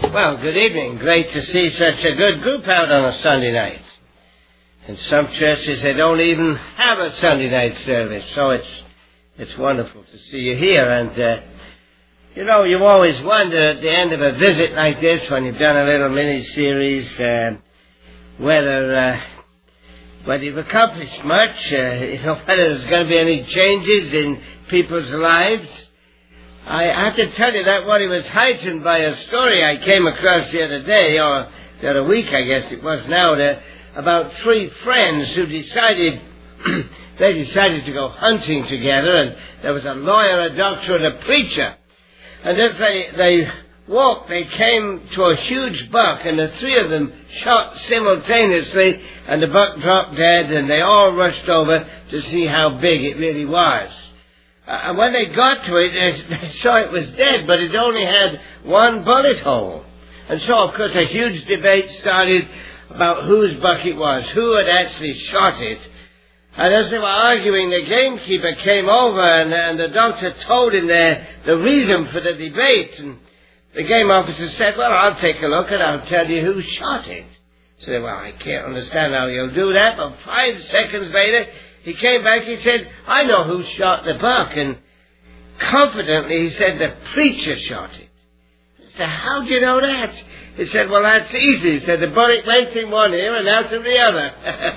Well, good evening. Great to see such a good group out on a Sunday night. In some churches they don't even have a Sunday night service, so it's wonderful to see you here. And you always wonder at the end of a visit like this, when you've done a little mini-series, whether you've accomplished much, whether there's going to be any changes in people's lives. I have to tell you that what he was heightened by a story I came across the other day, or the other week I guess it was now, about three friends who decided to go hunting together, and there was a lawyer, a doctor, and a preacher. And as they walked, they came to a huge buck, and the three of them shot simultaneously, and the buck dropped dead, and they all rushed over to see how big it really was. And when they got to it, they saw it was dead, but it only had one bullet hole. And so, of course, a huge debate started about whose buck it was, who had actually shot it. And as they were arguing, the gamekeeper came over, and the doctor told him the reason for the debate. And the game officer said, "Well, I'll take a look and I'll tell you who shot it." He said, "Well, I can't understand how you'll do that." But 5 seconds later, he came back, he said, "I know who shot the buck." And confidently he said, "The preacher shot it." I said, "How do you know that?" He said, "Well, that's easy." He said, "The bullet went in one ear and out of the other."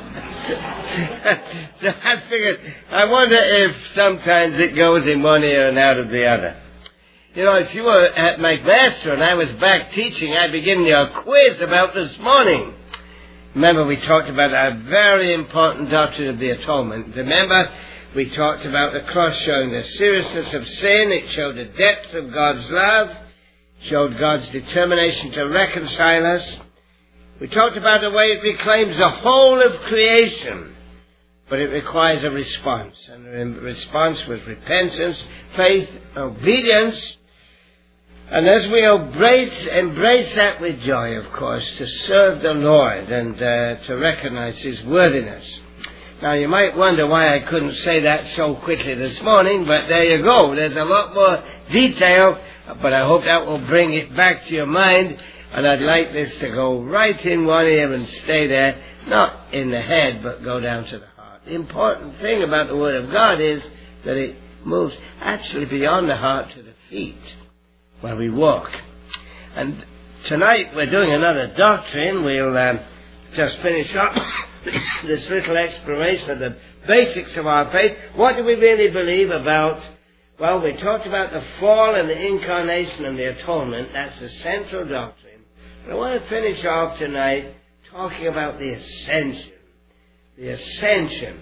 So I figured, I wonder if sometimes it goes in one ear and out of the other. If you were at McMaster and I was back teaching, I'd be giving you a quiz about this morning. Remember, we talked about a very important doctrine of the atonement. Remember, we talked about the cross showing the seriousness of sin. It showed the depth of God's love. It showed God's determination to reconcile us. We talked about the way it reclaims the whole of creation. But it requires a response. And the response was repentance, faith, obedience. And as we embrace that with joy, of course, to serve the Lord and to recognize His worthiness. Now, you might wonder why I couldn't say that so quickly this morning, but there you go. There's a lot more detail, but I hope that will bring it back to your mind. And I'd like this to go right in one ear and stay there, not in the head, but go down to the heart. The important thing about the Word of God is that it moves actually beyond the heart to the feet, where we walk. And tonight we're doing another doctrine. We'll just finish up this little exploration of the basics of our faith. What do we really believe about? Well, we talked about the fall and the incarnation and the atonement. That's the central doctrine. But I want to finish off tonight talking about the ascension. The ascension.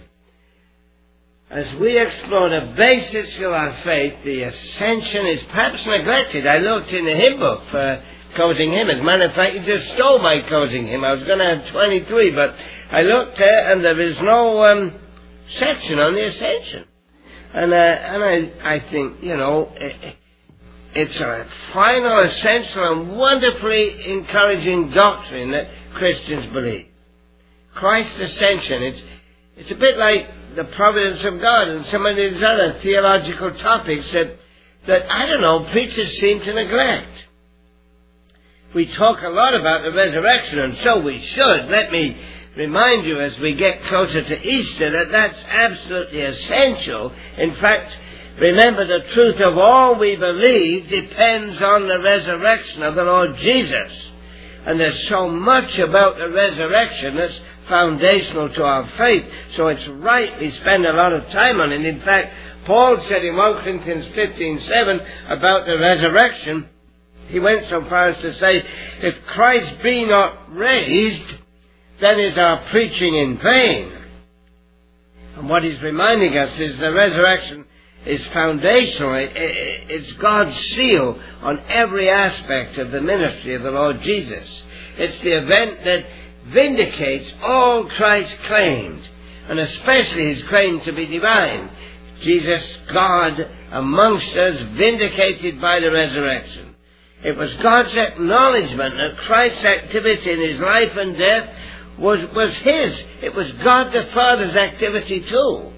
As we explore the basis of our faith, the ascension is perhaps neglected. I looked in the hymn book for closing hymn. As a matter of fact, you just stole my closing hymn. I was going to have 23, but I looked there and there is no section on the ascension. And I think, it's a final, essential, and wonderfully encouraging doctrine that Christians believe. Christ's ascension. It's a bit like the providence of God and some of these other theological topics that preachers seem to neglect. We talk a lot about the resurrection, and so we should. Let me remind you as we get closer to Easter that that's absolutely essential. In fact, remember, the truth of all we believe depends on the resurrection of the Lord Jesus. And there's so much about the resurrection that's foundational to our faith. So it's right we spend a lot of time on it. In fact, Paul said in 1 Corinthians 15:7 about the resurrection, he went so far as to say, if Christ be not raised, then is our preaching in vain. And what he's reminding us is the resurrection is foundational. It's God's seal on every aspect of the ministry of the Lord Jesus. It's the event that vindicates all Christ claimed, and especially His claim to be divine. Jesus, God amongst us, vindicated by the resurrection. It was God's acknowledgement that Christ's activity in His life and death was His. It was God the Father's activity too.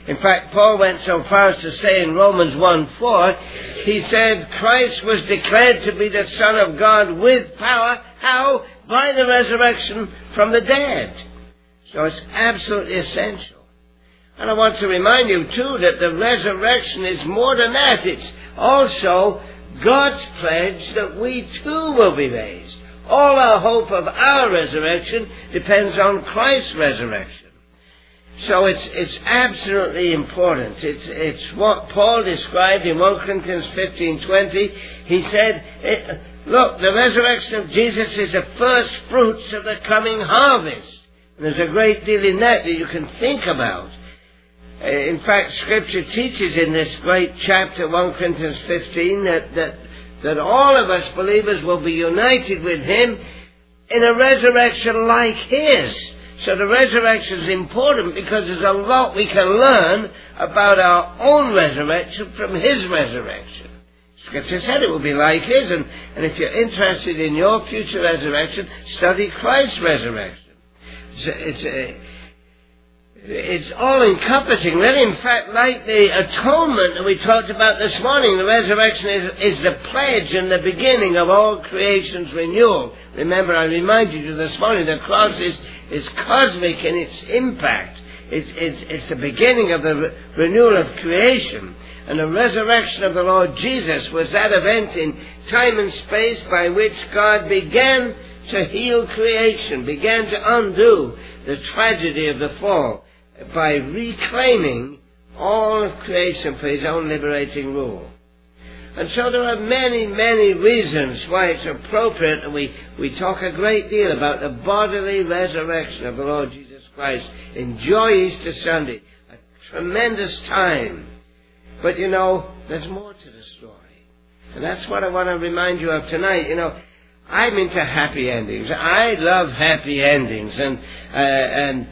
In fact, Paul went so far as to say in Romans 1:4, he said, Christ was declared to be the Son of God with power. How? By the resurrection from the dead. So it's absolutely essential. And I want to remind you, too, that the resurrection is more than that. It's also God's pledge that we, too, will be raised. All our hope of our resurrection depends on Christ's resurrection. So it's absolutely important. It's what Paul described in 1 Corinthians 15:20. He said, look, the resurrection of Jesus is the first fruits of the coming harvest. And there's a great deal in that you can think about. In fact, Scripture teaches in this great chapter, 1 Corinthians 15, that all of us believers will be united with Him in a resurrection like His. So the resurrection is important because there's a lot we can learn about our own resurrection from His resurrection. Scripture said it will be like His, and if you're interested in your future resurrection, study Christ's resurrection. It's all-encompassing. Really, in fact, like the atonement that we talked about this morning, the resurrection is the pledge and the beginning of all creation's renewal. Remember, I reminded you this morning, the cross is cosmic in its impact. It's the beginning of the renewal of creation. And the resurrection of the Lord Jesus was that event in time and space by which God began to heal creation, began to undo the tragedy of the fall, by reclaiming all of creation for His own liberating rule. And so there are many, many reasons why it's appropriate that we talk a great deal about the bodily resurrection of the Lord Jesus Christ. Enjoy Easter Sunday, a tremendous time. But you know, there's more to the story. And that's what I want to remind you of tonight. You know, I'm into happy endings. I love happy endings. And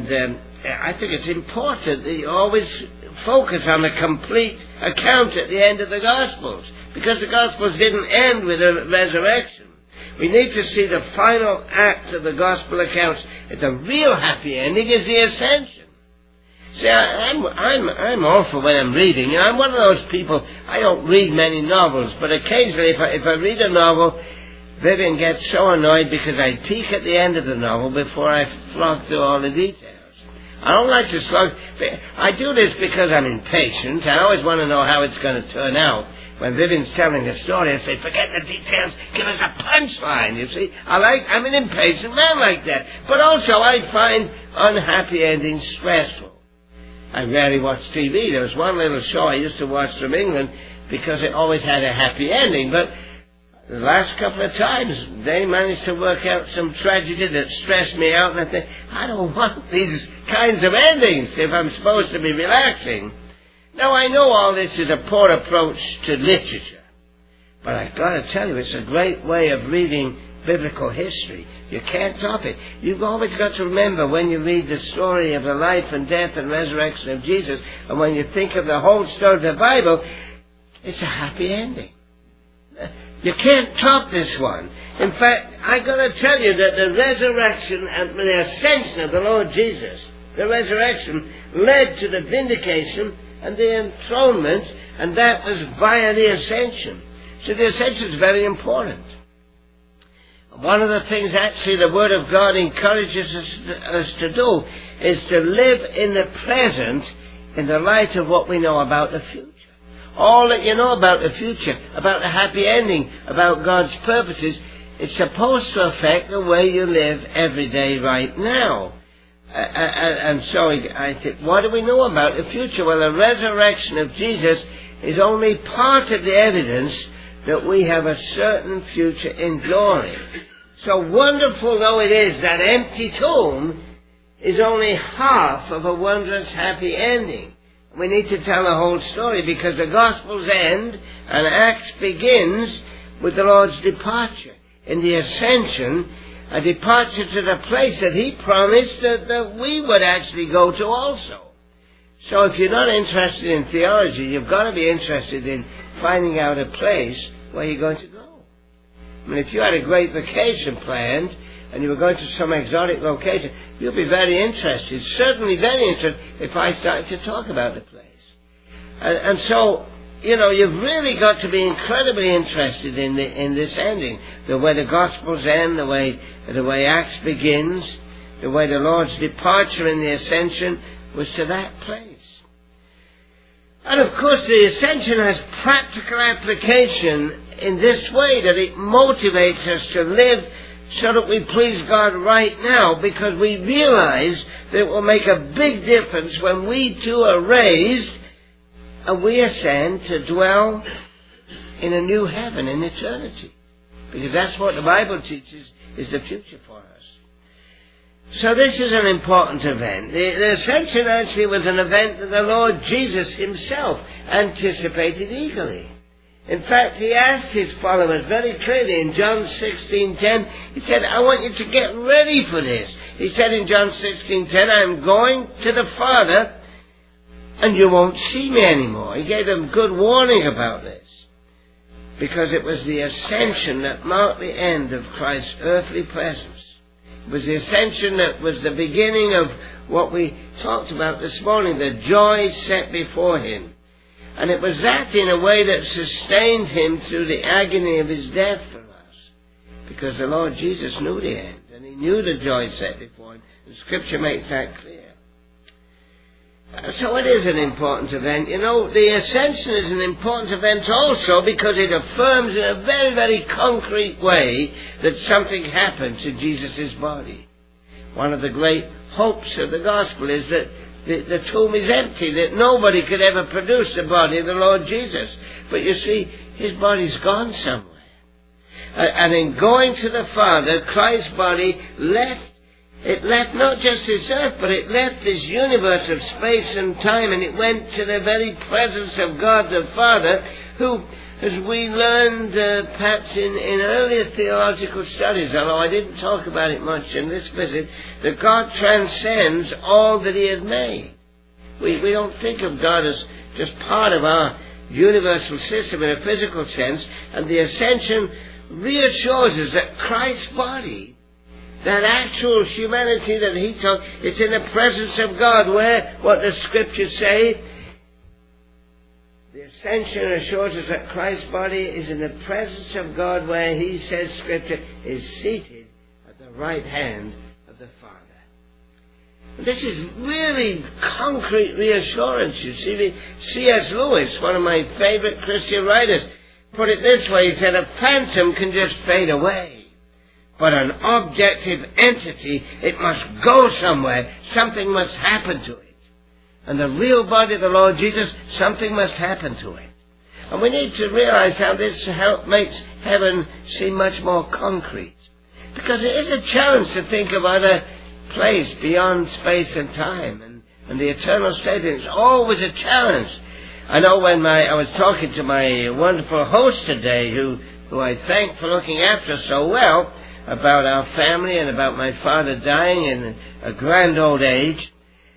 I think it's important that you always focus on the complete account at the end of the Gospels, because the Gospels didn't end with a resurrection. We need to see the final act of the Gospel accounts. The real happy ending is the ascension. See, I'm awful when I'm reading. You know, I'm one of those people, I don't read many novels, but occasionally if I read a novel, Vivian gets so annoyed because I peek at the end of the novel before I flog through all the details. I don't like to slog. I do this because I'm impatient. I always want to know how it's going to turn out. When Vivian's telling a story, I say, forget the details, give us a punchline, you see. I'm an impatient man like that. But also I find unhappy endings stressful. I rarely watch TV. There was one little show I used to watch from England because it always had a happy ending. But the last couple of times, they managed to work out some tragedy that stressed me out, and I think, I don't want these kinds of endings if I'm supposed to be relaxing. Now, I know all this is a poor approach to literature, but I've got to tell you, it's a great way of reading biblical history. You can't top it. You've always got to remember when you read the story of the life and death and resurrection of Jesus, and when you think of the whole story of the Bible, it's a happy ending. You can't top this one. In fact, I've got to tell you that the resurrection and the ascension of the Lord Jesus, the resurrection, led to the vindication and the enthronement, and that was via the ascension. So the ascension is very important. One of the things actually the Word of God encourages us to do is to live in the present in the light of what we know about the future. All that you know about the future, about the happy ending, about God's purposes, it's supposed to affect the way you live every day right now. And so I think, what do we know about the future? Well, the resurrection of Jesus is only part of the evidence that we have a certain future in glory. So wonderful though it is, that empty tomb is only half of a wondrous happy ending. We need to tell the whole story because the Gospels end and Acts begins with the Lord's departure. In the ascension, a departure to the place that He promised that we would actually go to also. So if you're not interested in theology, you've got to be interested in finding out a place where you're going to go. I mean, if you had a great vacation planned and you were going to some exotic location, you'd be very interested, certainly very interested, if I started to talk about the place. And so, you've really got to be incredibly interested in this ending, the way the Gospels end, the way Acts begins, the way the Lord's departure in the ascension was to that place. And of course the ascension has practical application in this way, that it motivates us to live so that we please God right now, because we realize that it will make a big difference when we too are raised and we ascend to dwell in a new heaven in eternity. Because that's what the Bible teaches is the future for us. So this is an important event. The ascension actually was an event that the Lord Jesus himself anticipated eagerly. In fact, he asked his followers very clearly in John 16:10, he said, I want you to get ready for this. He said in John 16:10, I'm going to the Father and you won't see me anymore. He gave them good warning about this, because it was the ascension that marked the end of Christ's earthly presence. It was the ascension that was the beginning of what we talked about this morning, the joy set before him. And it was that, in a way, that sustained him through the agony of his death for us. Because the Lord Jesus knew the end, and he knew the joy set before him. And Scripture makes that clear. So it is an important event. The ascension is an important event also because it affirms in a very, very concrete way that something happened to Jesus' body. One of the great hopes of the gospel is that the tomb is empty, that nobody could ever produce the body of the Lord Jesus. But you see, his body's gone somewhere. And in going to the Father, Christ's body left not just this earth, but it left this universe of space and time, and it went to the very presence of God the Father, who, as we learned perhaps in earlier theological studies, although I didn't talk about it much in this visit, that God transcends all that he has made. We don't think of God as just part of our universal system in a physical sense, and the ascension reassures us that Christ's body, that actual humanity that he took, it's in the presence of God, where, what the Scriptures say, the ascension assures us that Christ's body is in the presence of God, where he, says Scripture, is seated at the right hand of the Father. And this is really concrete reassurance. You see, C.S. Lewis, one of my favorite Christian writers, put it this way. He said, a phantom can just fade away. But an objective entity, it must go somewhere. Something must happen to it. And the real body of the Lord Jesus, something must happen to it. And we need to realize how this makes heaven seem much more concrete. Because it is a challenge to think of other place beyond space and time and the eternal state. It's always a challenge. I know when I was talking to my wonderful host today, who I thank for looking after us so well, about our family and about my father dying in a grand old age.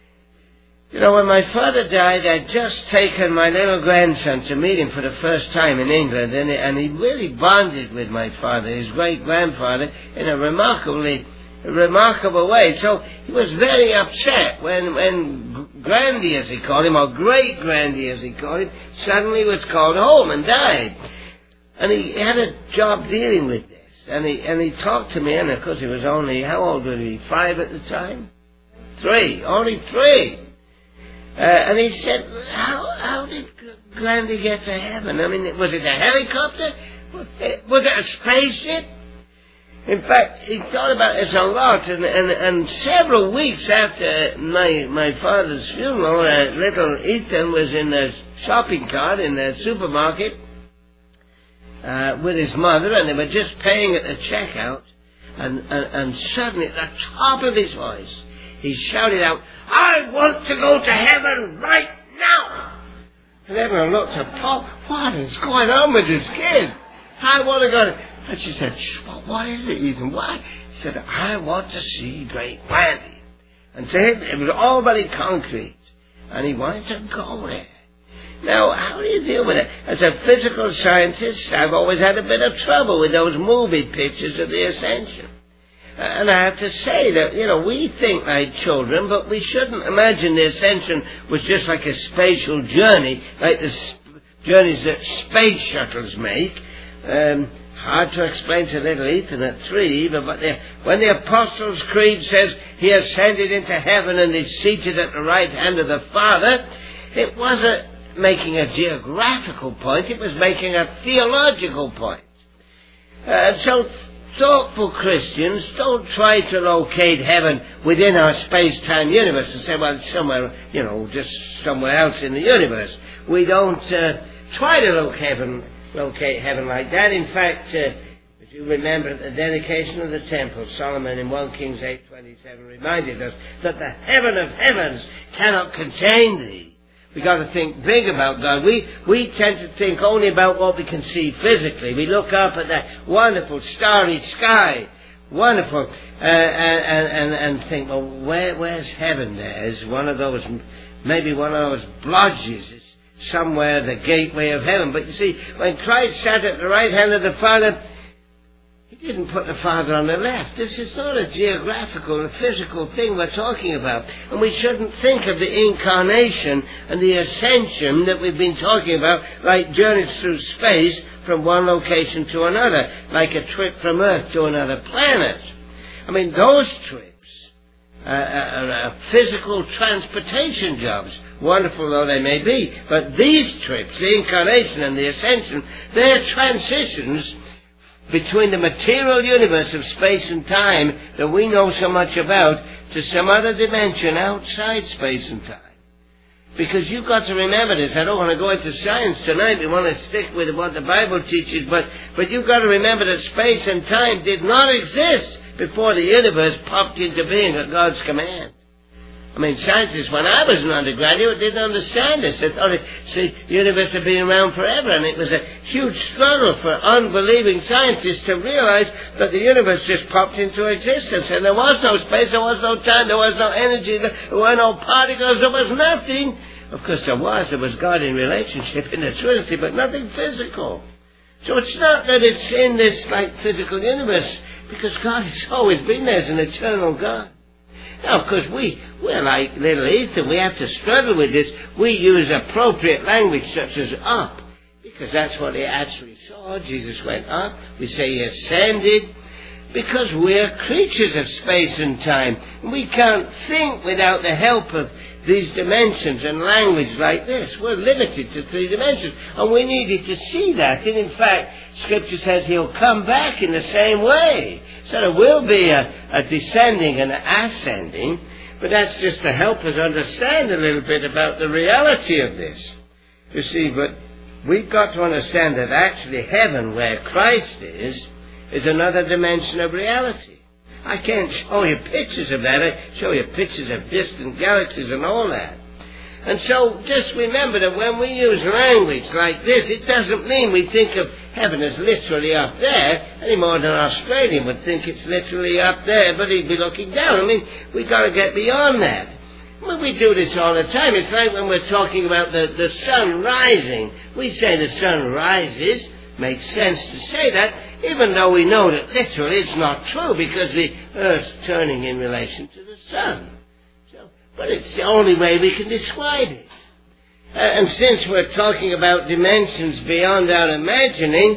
When my father died, I'd just taken my little grandson to meet him for the first time in England, and he really bonded with my father, his great-grandfather, in a remarkable way. So he was very upset when Grandy, as he called him, or Great Grandy, as he called him, suddenly was called home and died. And he had a job dealing with this. And he talked to me, and of course he was only, how old was he, 5 at the time? 3, only 3. And he said, how did Grandy get to heaven? I mean, was it a helicopter? Was it a spaceship? In fact, he thought about this a lot, and several weeks after my father's funeral, little Ethan was in the shopping cart in the supermarket, with his mother, and they were just paying at the checkout, and suddenly at the top of his voice he shouted out, I want to go to heaven right now. And everyone looked at Paul, what is going on with this kid? I want to go to... And she said, what is it, Ethan? What? He said, I want to see Great Grandy. And to him it was all very concrete, and he wanted to go there. Now, how do you deal with it? As a physical scientist, I've always had a bit of trouble with those movie pictures of the ascension. And I have to say that, we think like children, but we shouldn't imagine the ascension was just like a spatial journey, like the journeys that space shuttles make. Hard to explain to little Ethan at 3, but when the Apostles' Creed says he ascended into heaven and is seated at the right hand of the Father, it wasn't making a geographical point, it was making a theological point. So thoughtful Christians don't try to locate heaven within our space-time universe and say, well, it's somewhere, just somewhere else in the universe. We don't try to locate heaven like that. In fact, if you remember at the dedication of the temple, Solomon in 1 Kings 8:27 reminded us that the heaven of heavens cannot contain thee. We've got to think big about God. We tend to think only about what we can see physically. We look up at that wonderful starry sky, wonderful, and think, well, where's heaven there? Is maybe one of those blodges, it's somewhere the gateway of heaven. But you see, when Christ sat at the right hand of the Father, he didn't put the Father on the left. This is not a geographical or physical thing we're talking about. And we shouldn't think of the incarnation and the ascension that we've been talking about like journeys through space from one location to another, like a trip from Earth to another planet. I mean, those trips are physical transportation jobs, wonderful though they may be. But these trips, the incarnation and the ascension, they're transitions between the material universe of space and time that we know so much about to some other dimension outside space and time. Because you've got to remember this. I don't want to go into science tonight. We want to stick with what the Bible teaches, but you've got to remember that space and time did not exist before the universe popped into being at God's command. I mean, scientists, when I was an undergraduate, didn't understand this. They thought the universe had been around forever, and it was a huge struggle for unbelieving scientists to realize that the universe just popped into existence, and there was no space, there was no time, there was no energy, there were no particles, there was nothing. Of course there was God in relationship in the Trinity, but nothing physical. So it's not that it's in this like physical universe, because God has always been there as an eternal God. Now, of course, we're like little Ethan. We have to struggle with this. We use appropriate language such as up, because that's what he actually saw. Jesus went up. We say he ascended, because we're creatures of space and time. And we can't think without the help of these dimensions and language like this. We're limited to 3 dimensions, and we needed to see that. And in fact, Scripture says he'll come back in the same way. So there will be a descending and an ascending, but that's just to help us understand a little bit about the reality of this. You see, but we've got to understand that actually heaven, where Christ is another dimension of reality. I can't show you pictures of that. I show you pictures of distant galaxies and all that. And so just remember that when we use language like this, it doesn't mean we think of heaven as literally up there, any more than an Australian would think it's literally up there, but he'd be looking down. I mean, we've got to get beyond that. Well, we do this all the time. It's like when we're talking about the sun rising. We say the sun rises. Makes sense to say that, even though we know that literally it's not true, because the Earth's turning in relation to the sun. But it's the only way we can describe it. And since we're talking about dimensions beyond our imagining,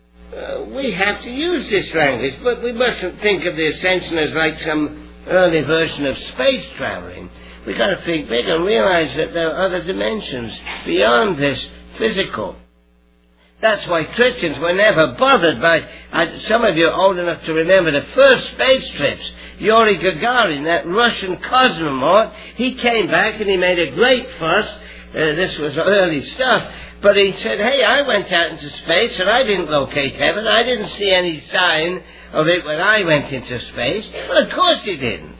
we have to use this language. But we mustn't think of the ascension as like some early version of space traveling. We've got to think big and realize that there are other dimensions beyond this physical. That's why Christians were never bothered by, some of you are old enough to remember the first space trips. Yuri Gagarin, that Russian cosmonaut, he came back and he made a great fuss. This was early stuff. But he said, hey, I went out into space and I didn't locate heaven. I didn't see any sign of it when I went into space. Well, of course he didn't.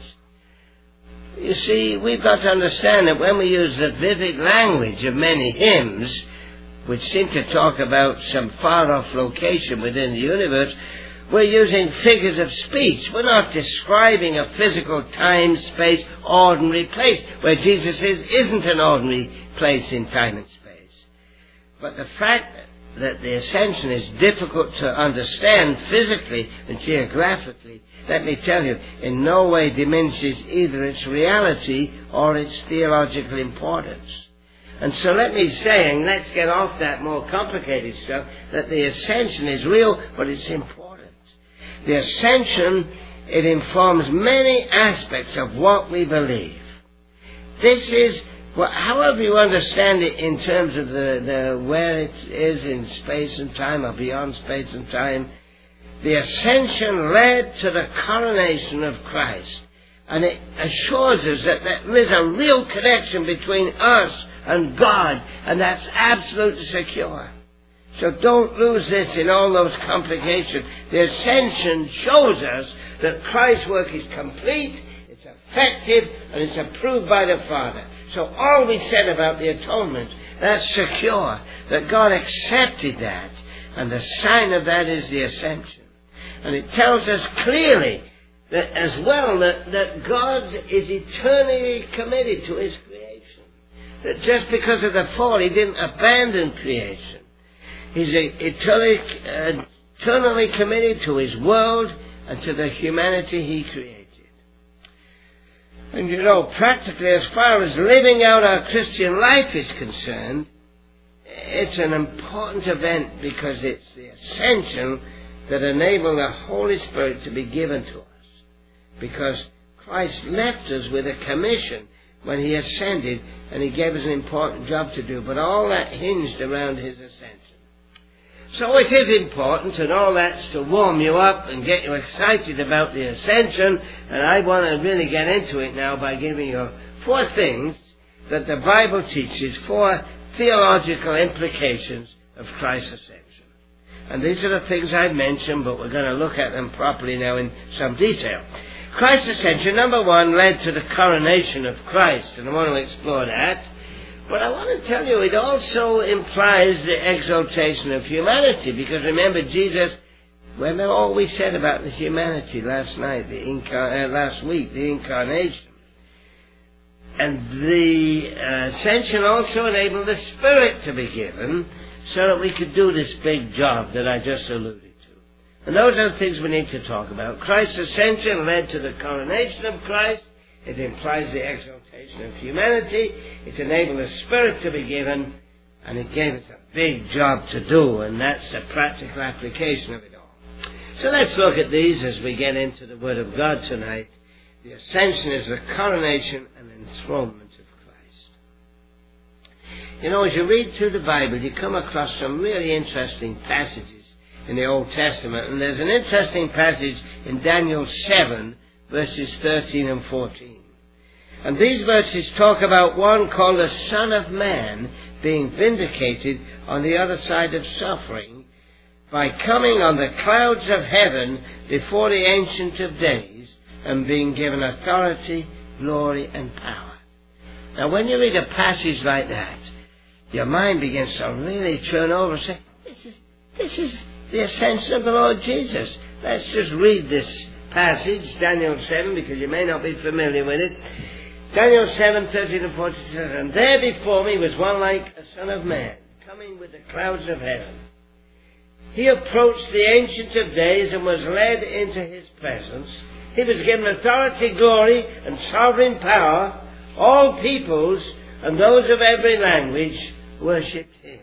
You see, we've got to understand that when we use the vivid language of many hymns, which seem to talk about some far-off location within the universe, we're using figures of speech. We're not describing a physical time, space, ordinary place, where Jesus isn't an ordinary place in time and space. But the fact that the ascension is difficult to understand physically and geographically, let me tell you, in no way diminishes either its reality or its theological importance. And so let me say, and let's get off that more complicated stuff, that the ascension is real, but it's important. The ascension, it informs many aspects of what we believe. This is, however you understand it in terms of the where it is in space and time or beyond space and time, the ascension led to the coronation of Christ. And it assures us that there is a real connection between us and God, and that's absolutely secure. So don't lose this in all those complications. The ascension shows us that Christ's work is complete, it's effective, and it's approved by the Father. So all we said about the atonement, that's secure, that God accepted that, and the sign of that is the ascension. And it tells us clearly that as well that God is eternally committed to His creation. That just because of the fall, He didn't abandon creation. He's eternally committed to His world and to the humanity He created. And you know, practically as far as living out our Christian life is concerned, it's an important event because it's the ascension that enabled the Holy Spirit to be given to us. Because Christ left us with a commission when He ascended, and He gave us an important job to do. But all that hinged around His ascension. So it is important, and all that's to warm you up and get you excited about the ascension. And I want to really get into it now by giving you 4 things that the Bible teaches, 4 theological implications of Christ's ascension. And these are the things I've mentioned, but we're going to look at them properly now in some detail. Christ's ascension, number 1, led to the coronation of Christ, and I want to explore that. But I want to tell you, it also implies the exaltation of humanity, because remember, Jesus, remember all we said about the humanity last night, last week, the incarnation. And the ascension also enabled the Spirit to be given, so that we could do this big job that I just alluded to. And those are the things we need to talk about. Christ's ascension led to the coronation of Christ. It implies the exaltation of humanity. It enabled the Spirit to be given. And it gave us a big job to do. And that's the practical application of it all. So let's look at these as we get into the Word of God tonight. The ascension is the coronation and enthronement of Christ. You know, as you read through the Bible, you come across some really interesting passages in the Old Testament. And there's an interesting passage in Daniel 7, verses 13 and 14. And these verses talk about one called the Son of Man being vindicated on the other side of suffering by coming on the clouds of heaven before the Ancient of Days and being given authority, glory, and power. Now, when you read a passage like that, your mind begins to really turn over and say, this is the ascension of the Lord Jesus. Let's just read this passage, Daniel 7, because you may not be familiar with it. Daniel 7, 13 and 14 says, And there before me was one like a son of man, coming with the clouds of heaven. He approached the Ancient of Days and was led into His presence. He was given authority, glory, and sovereign power. All peoples and those of every language worshipped Him.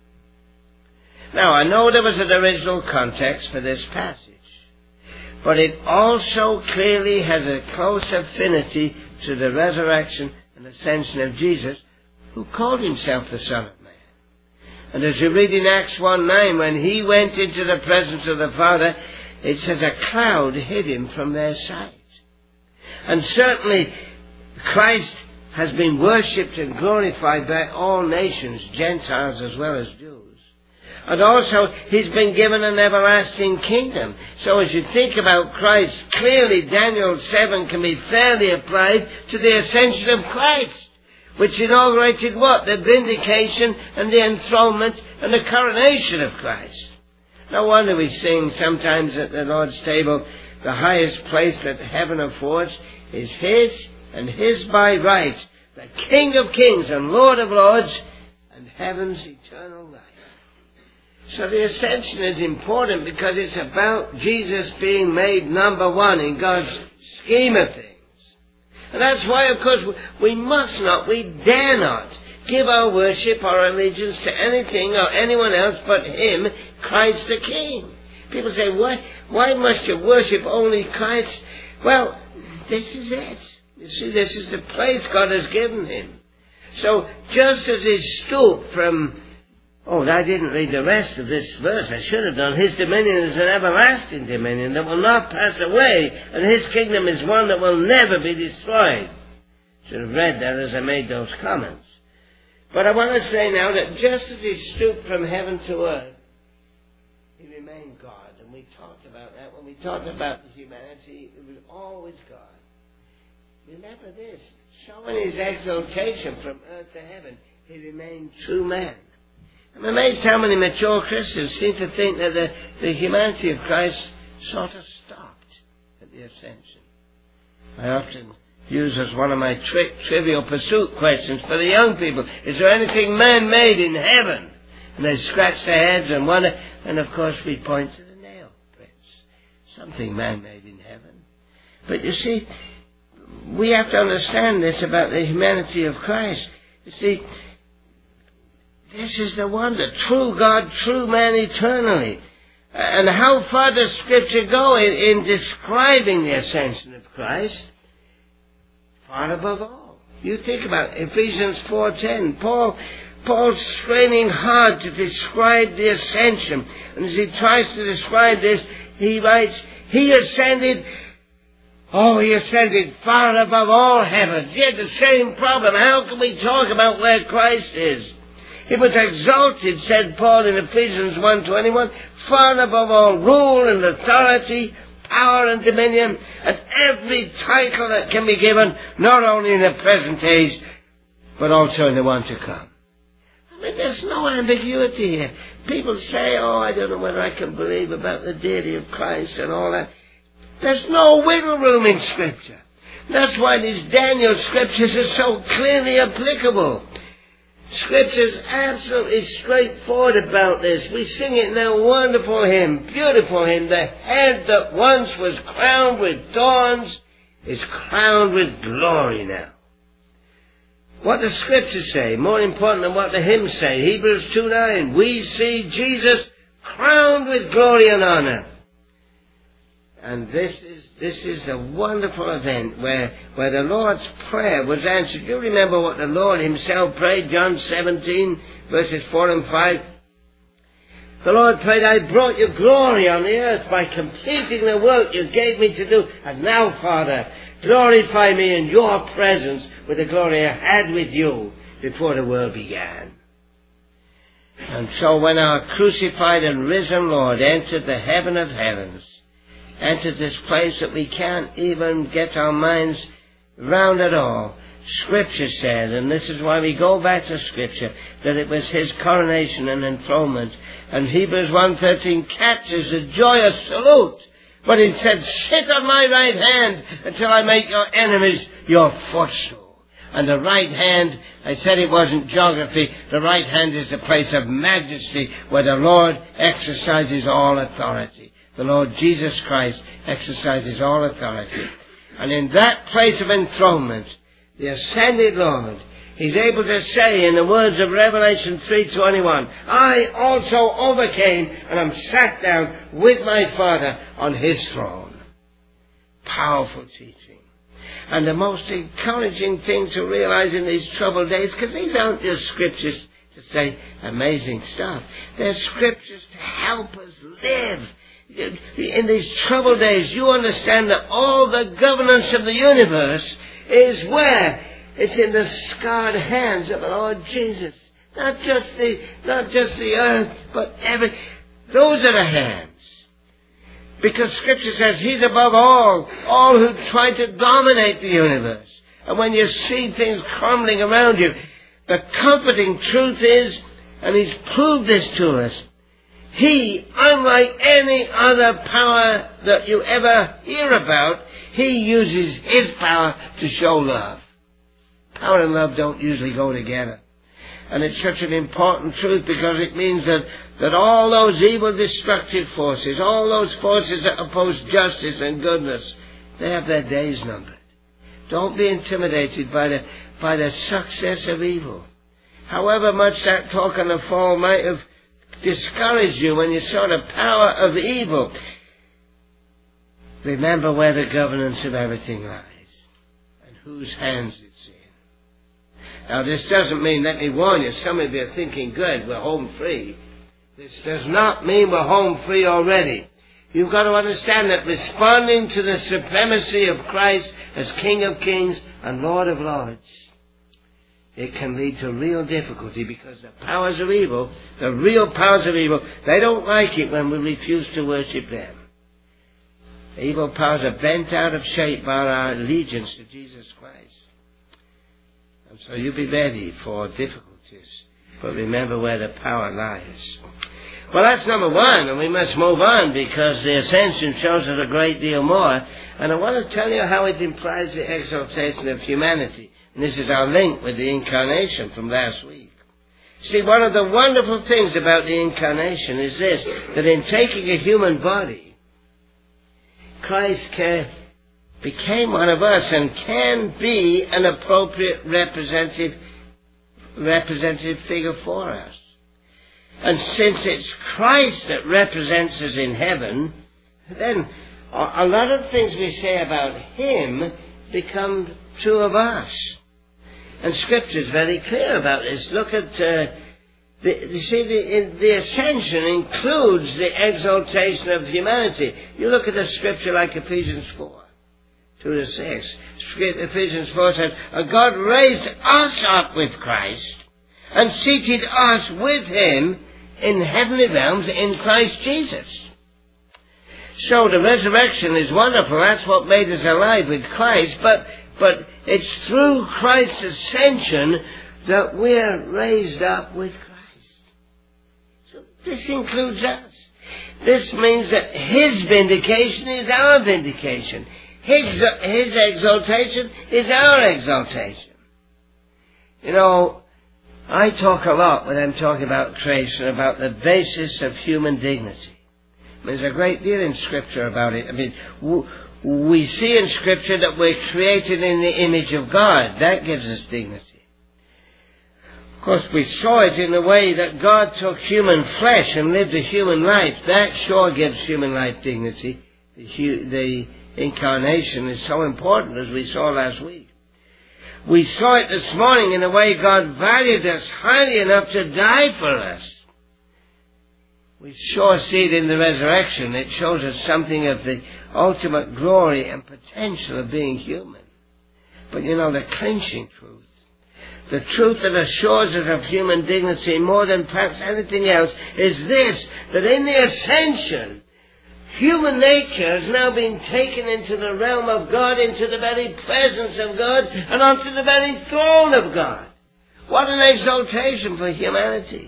Now, I know there was an original context for this passage, but it also clearly has a close affinity to the resurrection and ascension of Jesus, who called Himself the Son of Man. And as you read in Acts 1:9, when He went into the presence of the Father, it says a cloud hid Him from their sight. And certainly Christ has been worshipped and glorified by all nations, Gentiles as well as Jews. And also, He's been given an everlasting kingdom. So as you think about Christ, clearly Daniel 7 can be fairly applied to the ascension of Christ, which inaugurated what? The vindication and the enthronement and the coronation of Christ. No wonder we sing sometimes at the Lord's table, the highest place that heaven affords is His and His by right, the King of kings and Lord of lords, and heaven's eternal life. So the ascension is important because it's about Jesus being made number one in God's scheme of things. And that's why, of course, we must not, we dare not give our worship or allegiance to anything or anyone else but Him, Christ the King. People say, why must you worship only Christ? Well, this is it. You see, this is the place God has given Him. So, just as He stooped from... Oh, I didn't read the rest of this verse. I should have done. His dominion is an everlasting dominion that will not pass away, and His kingdom is one that will never be destroyed. Should have read that as I made those comments. But I want to say now that just as He stooped from heaven to earth, He remained God. And we talked about that. When we talked about the humanity, it was always God. Remember this. Showing His exaltation from earth to heaven, He remained true man. I'm amazed how many mature Christians seem to think that the humanity of Christ sort of stopped at the ascension. I often use as one of my trivial pursuit questions for the young people, is there anything man-made in heaven? And they scratch their heads and wonder, and of course we point to the nail prints. Something man-made in heaven. But you see, we have to understand this about the humanity of Christ. You see, this is the wonder. True God, true man eternally. And how far does Scripture go in describing the ascension of Christ? Far above all. You think about it, Ephesians 4:10. Paul's straining hard to describe the ascension. And as he tries to describe this, he writes, He ascended far above all heavens. Yet the same problem. How can we talk about where Christ is? He was exalted, said Paul in Ephesians 1:21, far above all rule and authority, power and dominion, and every title that can be given, not only in the present age, but also in the one to come. I mean, there's no ambiguity here. People say, I don't know whether I can believe about the deity of Christ and all that. There's no wiggle room in Scripture. That's why these Daniel Scriptures are so clearly applicable. Scripture's absolutely straightforward about this. We sing it in a wonderful hymn, beautiful hymn. The head that once was crowned with thorns is crowned with glory now. What does Scripture say? More important than what the hymns say. Hebrews 2:9. We see Jesus crowned with glory and honor. And this is a wonderful event where the Lord's Prayer was answered. You remember what the Lord Himself prayed, John 17, verses 4 and 5. The Lord prayed, I brought you glory on the earth by completing the work you gave me to do. And now, Father, glorify me in your presence with the glory I had with you before the world began. And so when our crucified and risen Lord entered the heaven of heavens, entered this place that we can't even get our minds round at all, Scripture said, and this is why we go back to Scripture, that it was His coronation and enthronement. And Hebrews 1:13 captures the joyous salute when He said, sit on my right hand until I make your enemies your footstool. And the right hand, I said it wasn't geography, the right hand is the place of majesty where the Lord exercises all authority. The Lord Jesus Christ exercises all authority. And in that place of enthronement, the ascended Lord, He's able to say in the words of Revelation 3:21, I also overcame and am sat down with my Father on His throne. Powerful teaching. And the most encouraging thing to realize in these troubled days, because these aren't just Scriptures to say amazing stuff. They're Scriptures to help us live. In these troubled days, you understand that all the governance of the universe is where? It's in the scarred hands of the Lord Jesus. Not just the earth, but those are the hands. Because Scripture says He's above all who try to dominate the universe. And when you see things crumbling around you, the comforting truth is, and He's proved this to us, He, unlike any other power that you ever hear about, He uses His power to show love. Power and love don't usually go together. And it's such an important truth because it means that that all those evil destructive forces, all those forces that oppose justice and goodness, they have their days numbered. Don't be intimidated by the success of evil. However much that talk on the fall might have discouraged you when you saw the power of evil, remember where the governance of everything lies and whose hands it's in. Now this doesn't mean, let me warn you, some of you are thinking, good, we're home free. This does not mean we're home free already. You've got to understand that responding to the supremacy of Christ as King of Kings and Lord of Lords, it can lead to real difficulty, because the powers of evil, the real powers of evil, they don't like it when we refuse to worship them. Evil powers are bent out of shape by our allegiance to Jesus Christ. And so you be ready for difficulties, but remember where the power lies. Well, that's number one, and we must move on, because the ascension shows us a great deal more. And I want to tell you how it implies the exaltation of humanity. And this is our link with the incarnation from last week. See, one of the wonderful things about the incarnation is this, that in taking a human body, Christ became one of us and can be an appropriate representative figure for us. And since it's Christ that represents us in heaven, then a lot of things we say about Him become true of us. And Scripture is very clear about this. Look at, the ascension includes the exaltation of humanity. You look at a Scripture like Ephesians 4, 2-6. Ephesians 4 says, God raised us up with Christ and seated us with Him in heavenly realms in Christ Jesus. So the resurrection is wonderful. That's what made us alive with Christ. But it's through Christ's ascension that we're raised up with Christ. So this includes us. This means that His vindication is our vindication. His exaltation is our exaltation. You know, I talk a lot when I'm talking about creation about the basis of human dignity. There's a great deal in Scripture about it. I mean, we see in Scripture that we're created in the image of God. That gives us dignity. Of course, we saw it in the way that God took human flesh and lived a human life. That sure gives human life dignity. The incarnation is so important, as we saw last week. We saw it this morning in the way God valued us highly enough to die for us. We sure see it in the resurrection. It shows us something of the ultimate glory and potential of being human. But you know, the clinching truth, the truth that assures us of human dignity more than perhaps anything else, is this, that in the ascension, human nature has now been taken into the realm of God, into the very presence of God, and onto the very throne of God. What an exaltation for humanity.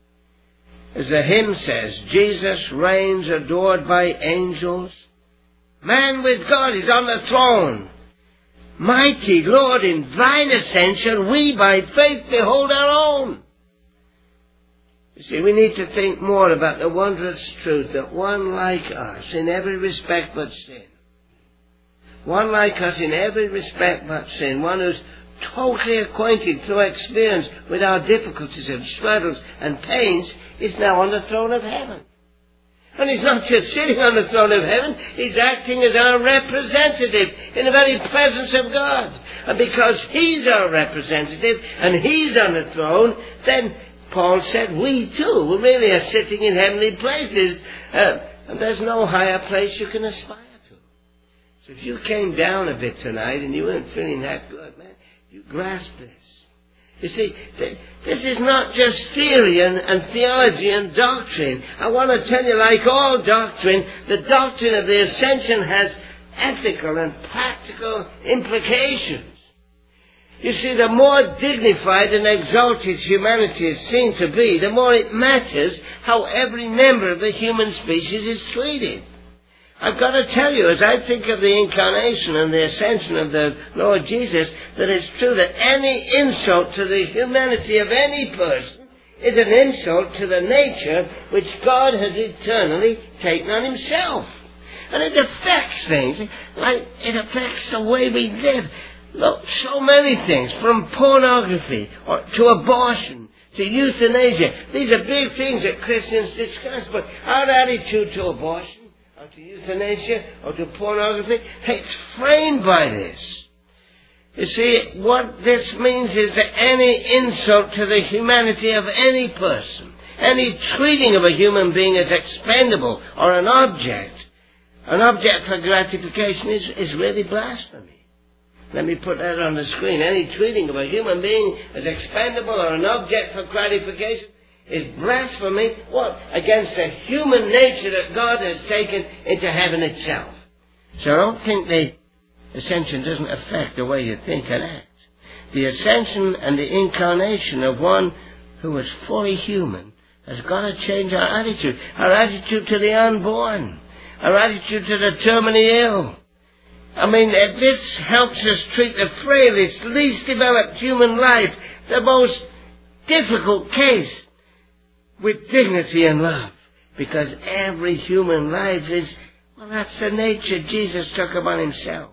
As the hymn says, Jesus reigns adored by angels. Man with God is on the throne. Mighty Lord, in Thine ascension, we by faith behold our own. You see, we need to think more about the wondrous truth that one like us in every respect but sin, one like us in every respect but sin, one who's totally acquainted through experience with our difficulties and struggles and pains, is now on the throne of heaven. And He's not just sitting on the throne of heaven, He's acting as our representative in the very presence of God. And because He's our representative and He's on the throne, then Paul said we too really are sitting in heavenly places, and there's no higher place you can aspire to. So if you came down a bit tonight and you weren't feeling that good, man, you grasp this. You see, this is not just theory and theology and doctrine. I want to tell you, like all doctrine, the doctrine of the ascension has ethical and practical implications. You see, the more dignified and exalted humanity is seen to be, the more it matters how every member of the human species is treated. I've got to tell you, as I think of the incarnation and the ascension of the Lord Jesus, that it's true that any insult to the humanity of any person is an insult to the nature which God has eternally taken on himself. And it affects things, like it affects the way we live. Look, so many things, from pornography to abortion to euthanasia. These are big things that Christians discuss, but our attitude to abortion or to euthanasia or to pornography, it's framed by this. You see, what this means is that any insult to the humanity of any person, any treating of a human being as expendable or an object for gratification is really blasphemy. Let me put that on the screen. Any treating of a human being as expendable or an object for gratification is blasphemy, what? Against the human nature that God has taken into heaven itself. So I don't think the ascension doesn't affect the way you think and act. The ascension and the incarnation of one who is fully human has got to change our attitude. Our attitude to the unborn. Our attitude to the terminally ill. I mean, this helps us treat the frailest, least developed human life, the most difficult case, with dignity and love. Because every human life is, well, that's the nature Jesus took upon himself.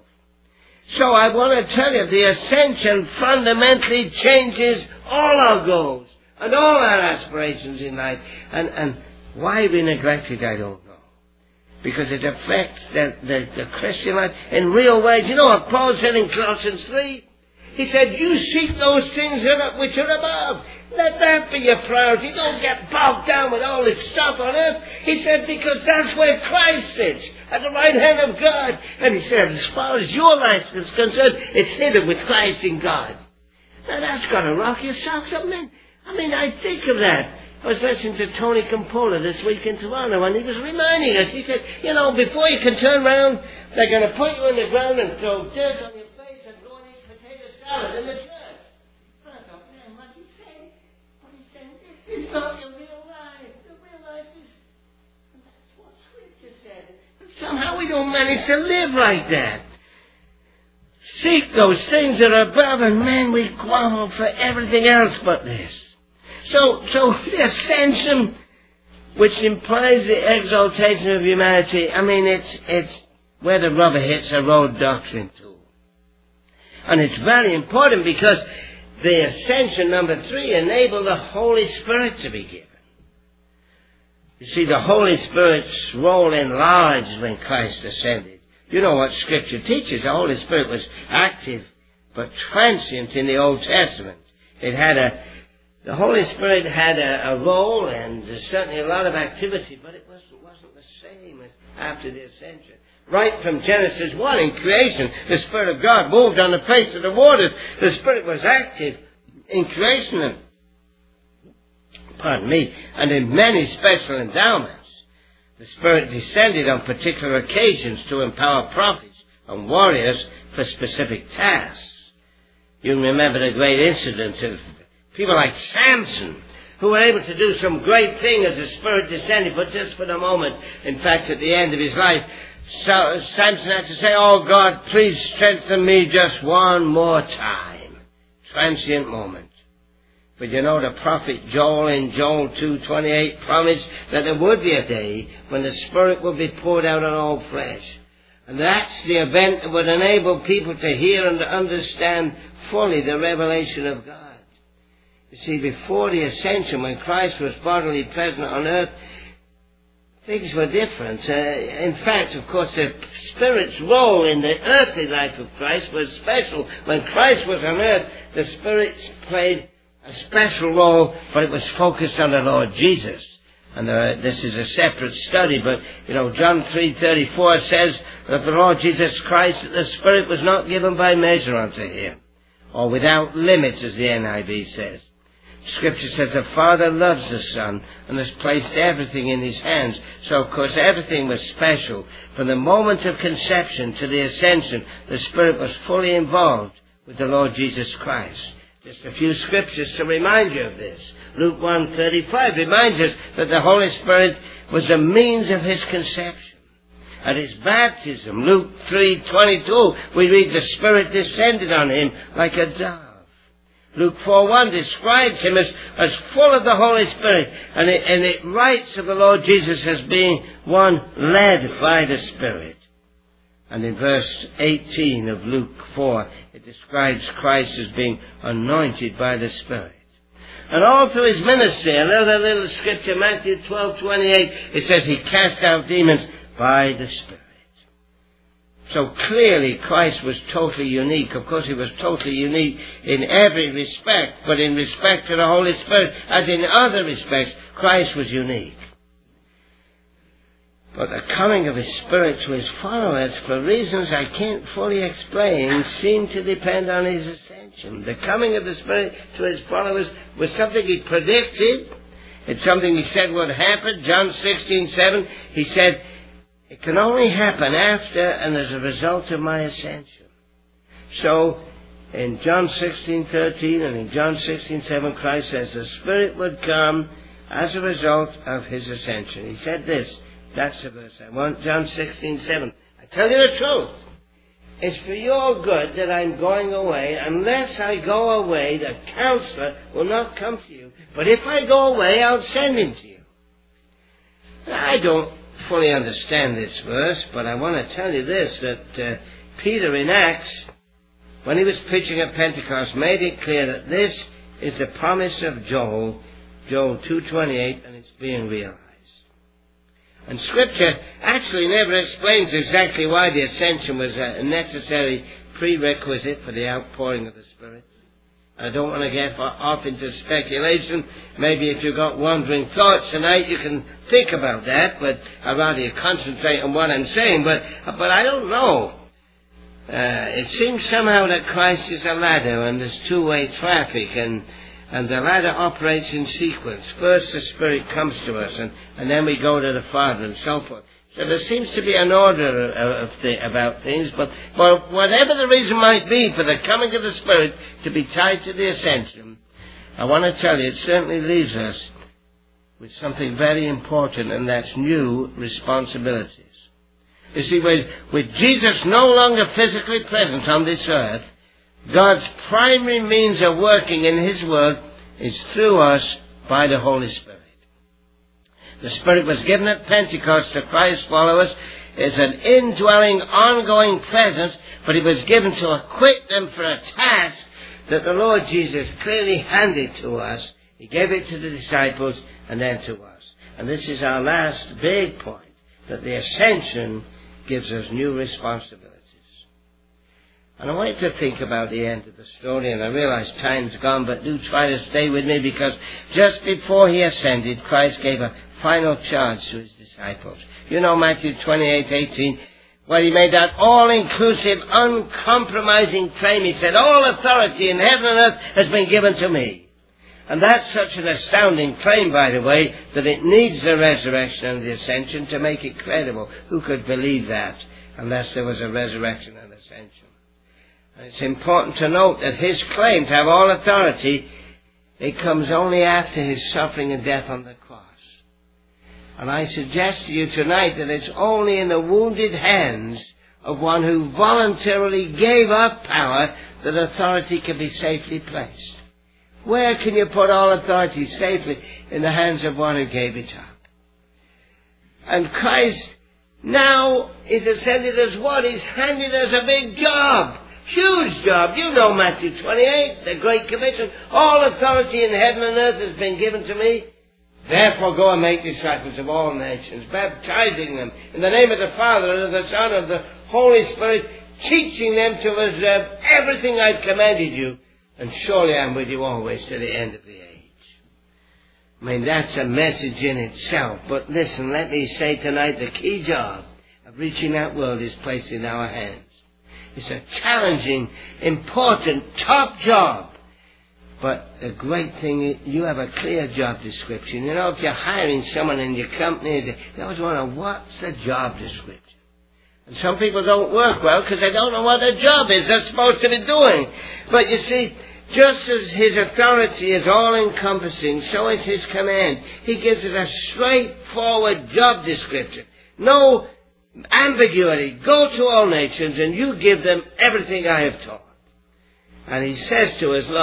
So I want to tell you, the ascension fundamentally changes all our goals and all our aspirations in life. And why we neglect it, I don't know. Because it affects the Christian life in real ways. You know what Paul said in Colossians 3? He said, you seek those things which are above. Let that be your priority. Don't get bogged down with all this stuff on earth. He said, because that's where Christ sits, at the right hand of God. And he said, as far as your life is concerned, it's hidden with Christ in God. Now that's got to rock your socks up, man. I mean, I think of that. I was listening to Tony Campola this week in Toronto, and he was reminding us, he said, you know, before you can turn around, they're going to put you in the ground and throw dirt on your face and go and eat potato salad in the church. And I thought, man, what's he saying? What he's saying, this is not your real life. The real life is, and that's what Scripture said. But somehow we don't manage to live like that. Seek those things that are above, and man, we grovel for everything else but this. So the ascension, which implies the exaltation of humanity, I mean, it's where the rubber hits the road doctrine too. And it's very important because the ascension, number 3, enabled the Holy Spirit to be given. You see, the Holy Spirit's role enlarged when Christ ascended. You know what Scripture teaches. The Holy Spirit was active but transient in the Old Testament. The Holy Spirit had a role and certainly a lot of activity, but it wasn't the same as after the ascension. Right from Genesis 1 in creation, the Spirit of God moved on the face of the waters. The Spirit was active in creation and in many special endowments. The Spirit descended on particular occasions to empower prophets and warriors for specific tasks. You remember the great incident of people like Samson, who were able to do some great thing as the Spirit descended, but just for the moment. In fact, at the end of his life, Samson had to say, oh God, please strengthen me just one more time. Transient moment. But you know, the prophet Joel in Joel 2:28 promised that there would be a day when the Spirit would be poured out on all flesh. And that's the event that would enable people to hear and to understand fully the revelation of God. You see, before the ascension, when Christ was bodily present on earth, things were different. In fact, of course, the Spirit's role in the earthly life of Christ was special. When Christ was on earth, the Spirit played a special role, but it was focused on the Lord Jesus. And this is a separate study, but, you know, John 3:34 says that the Lord Jesus Christ, the Spirit was not given by measure unto him, or without limits, as the NIV says. Scripture says the Father loves the Son and has placed everything in his hands. So, of course, everything was special. From the moment of conception to the ascension, the Spirit was fully involved with the Lord Jesus Christ. Just a few scriptures to remind you of this. Luke 1:35 reminds us that the Holy Spirit was the means of his conception. At his baptism, Luke 3:22, we read the Spirit descended on him like a dove. Luke 4:1 describes him as full of the Holy Spirit, and it writes of the Lord Jesus as being one led by the Spirit. And in verse 18 of Luke 4, it describes Christ as being anointed by the Spirit. And all through his ministry, another little scripture, Matthew 12:28, it says he cast out demons by the Spirit. So clearly Christ was totally unique. Of course he was totally unique in every respect, but in respect to the Holy Spirit, as in other respects, Christ was unique. But the coming of his Spirit to his followers, for reasons I can't fully explain, seemed to depend on his ascension. The coming of the Spirit to his followers was something he predicted. It's something he said would happen. John 16:7, he said, it can only happen after and as a result of my ascension. So, in John 16:13 and in John 16:7, Christ says the Spirit would come as a result of his ascension. He said this. That's the verse I want. John 16:7. I tell you the truth. It's for your good that I'm going away. Unless I go away, the Counselor will not come to you. But if I go away, I'll send him to you. I don't fully understand this verse, but I want to tell you this, that Peter in Acts, when he was preaching at Pentecost, made it clear that this is the promise of Joel 2:28, and it's being realized. And Scripture actually never explains exactly why the ascension was a necessary prerequisite for the outpouring of the Spirit. I don't want to get off into speculation. Maybe if you've got wandering thoughts tonight, you can think about that, but I'd rather you concentrate on what I'm saying. But I don't know. It seems somehow that Christ is a ladder, and there's two-way traffic, and the ladder operates in sequence. First the Spirit comes to us, and then we go to the Father, and so forth. So there seems to be an order about things, but whatever the reason might be for the coming of the Spirit to be tied to the ascension, I want to tell you, it certainly leaves us with something very important, and that's new responsibilities. You see, with Jesus no longer physically present on this earth, God's primary means of working in his work is through us by the Holy Spirit. The Spirit was given at Pentecost to Christ's followers as an indwelling, ongoing presence, but it was given to equip them for a task that the Lord Jesus clearly handed to us. He gave it to the disciples and then to us. And this is our last big point, that the ascension gives us new responsibilities. And I want you to think about the end of the story, and I realize time's gone, but do try to stay with me, because just before he ascended, Christ gave a final charge to his disciples. You know Matthew 28:18, where he made that all-inclusive, uncompromising claim. He said, all authority in heaven and earth has been given to me. And that's such an astounding claim, by the way, that it needs the resurrection and the ascension to make it credible. Who could believe that unless there was a resurrection and ascension? And it's important to note that his claim to have all authority, it comes only after his suffering and death on the cross. And I suggest to you tonight that it's only in the wounded hands of one who voluntarily gave up power that authority can be safely placed. Where can you put all authority safely? In the hands of one who gave it up. And Christ now is ascended as what? He's handed us a big job. Huge job. You know Matthew 28, the Great Commission. All authority in heaven and earth has been given to me. Therefore go and make disciples of all nations, baptizing them in the name of the Father and of the Son and of the Holy Spirit, teaching them to observe everything I've commanded you. And surely I'm with you always to the end of the age. I mean, that's a message in itself. But listen, let me say tonight, the key job of reaching that world is placed in our hands. It's a challenging, important, top job. But the great thing is you have a clear job description. You know, if you're hiring someone in your company, they always want to know, what's the job description? And some people don't work well because they don't know what their job is they're supposed to be doing. But you see, just as his authority is all-encompassing, so is his command. He gives it a straightforward job description. No ambiguity. Go to all nations and you give them everything I have taught. And he says to us, look,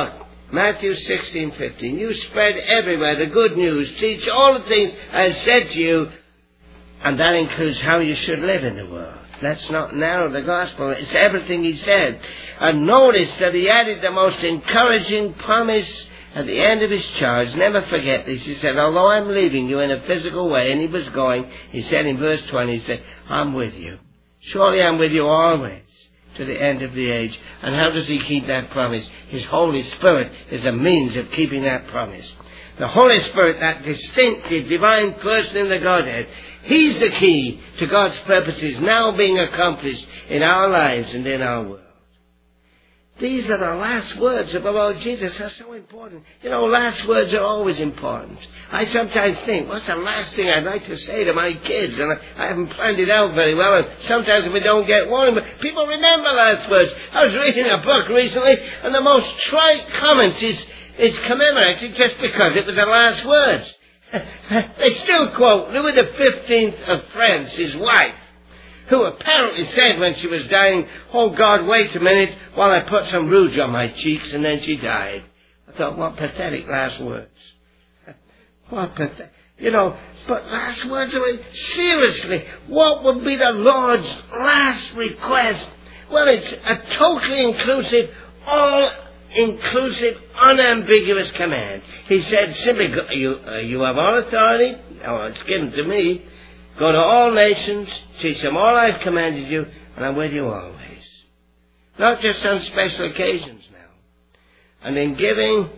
Matthew 16:15. You spread everywhere the good news. Teach all the things I have said to you. And that includes how you should live in the world. Let's not narrow the gospel. It's everything he said. And notice that he added the most encouraging promise at the end of his charge. Never forget this. He said, although I'm leaving you in a physical way, and he was going, he said in verse 20, he said, I'm with you. Surely I'm with you always, to the end of the age. And how does he keep that promise? His Holy Spirit is a means of keeping that promise. The Holy Spirit, that distinctive divine person in the Godhead, he's the key to God's purposes now being accomplished in our lives and in our world. These are the last words of the Lord Jesus. They're so important. You know, last words are always important. I sometimes think, what's the last thing I'd like to say to my kids? And I haven't planned it out very well, and sometimes we don't get one, but people remember last words. I was reading a book recently, and the most trite comments is commemorated just because it was the last words. They still quote Louis XV of France, his wife, who apparently said when she was dying, oh God, wait a minute while I put some rouge on my cheeks, and then she died. I thought, what pathetic last words. What pathetic. You know, but last words, seriously, what would be the Lord's last request? Well, it's a totally inclusive, all-inclusive, unambiguous command. He said simply, you have all authority, it's given to me. Go to all nations, teach them all I've commanded you, and I'm with you always. Not just on special occasions now. And in giving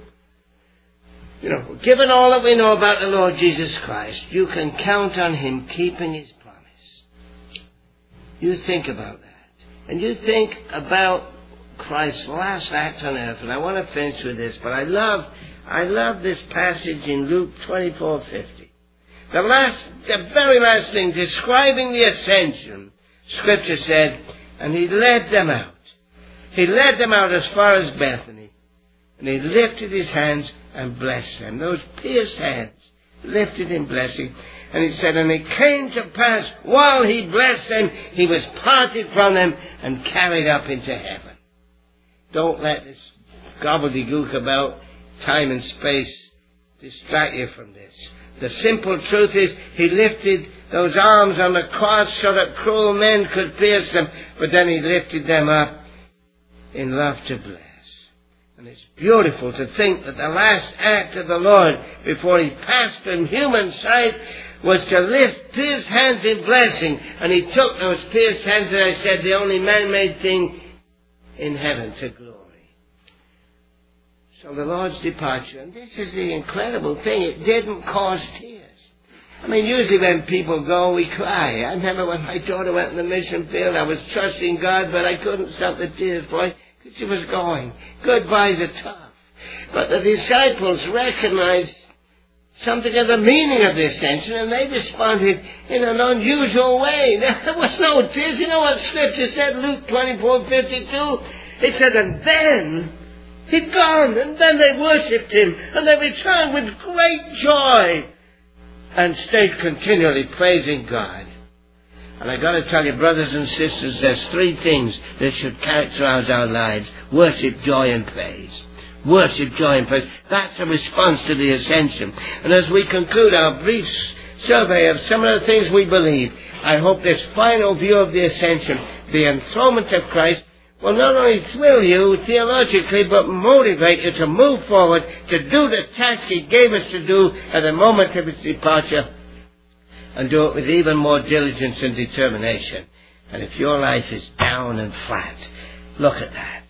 all that we know about the Lord Jesus Christ, you can count on him keeping his promise. You think about that. And you think about Christ's last act on earth. And I want to finish with this, but I love this passage in Luke 24:50. The very last thing, describing the ascension, Scripture said, and he led them out. He led them out as far as Bethany. And he lifted his hands and blessed them. Those pierced hands lifted in blessing. And he said, and it came to pass, while he blessed them, he was parted from them and carried up into heaven. Don't let this gobbledygook about time and space distract you from this. The simple truth is, he lifted those arms on the cross so that cruel men could pierce them, but then he lifted them up in love to bless. And it's beautiful to think that the last act of the Lord before he passed from human sight was to lift pierced hands in blessing. And he took those pierced hands, as I said, the only man-made thing in heaven, to glory. So the Lord's departure, and this is the incredible thing, it didn't cause tears. I mean, usually when people go, we cry. I remember when my daughter went in the mission field, I was trusting God, but I couldn't stop the tears, boy, because she was going. Goodbyes are tough. But the disciples recognized something of the meaning of the ascension, and they responded in an unusual way. There was no tears. You know what Scripture said, Luke 24:52? It said, and then he'd gone, and then they worshipped him, and they returned with great joy, and stayed continually praising God. And I got to tell you, brothers and sisters, there's three things that should characterize our lives: worship, joy, and praise. Worship, joy, and praise. That's a response to the ascension. And as we conclude our brief survey of some of the things we believe, I hope this final view of the ascension, the enthronement of Christ, will not only thrill you theologically, but motivate you to move forward, to do the task he gave us to do at the moment of his departure, and do it with even more diligence and determination. And if your life is down and flat, look at that.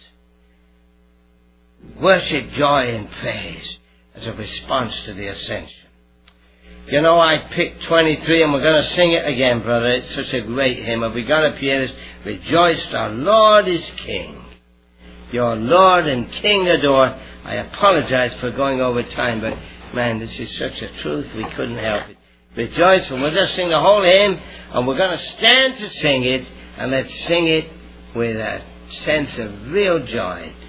Worship, joy, and praise as a response to the ascension. You know, I picked 23, and we're going to sing it again, brother. It's such a great hymn. And we got up here, this, rejoice, our Lord is King. Your Lord and King adore. I apologize for going over time, but man, this is such a truth, we couldn't help it. Rejoice, and we'll just sing the whole hymn, and we're going to stand to sing it, and let's sing it with a sense of real joy.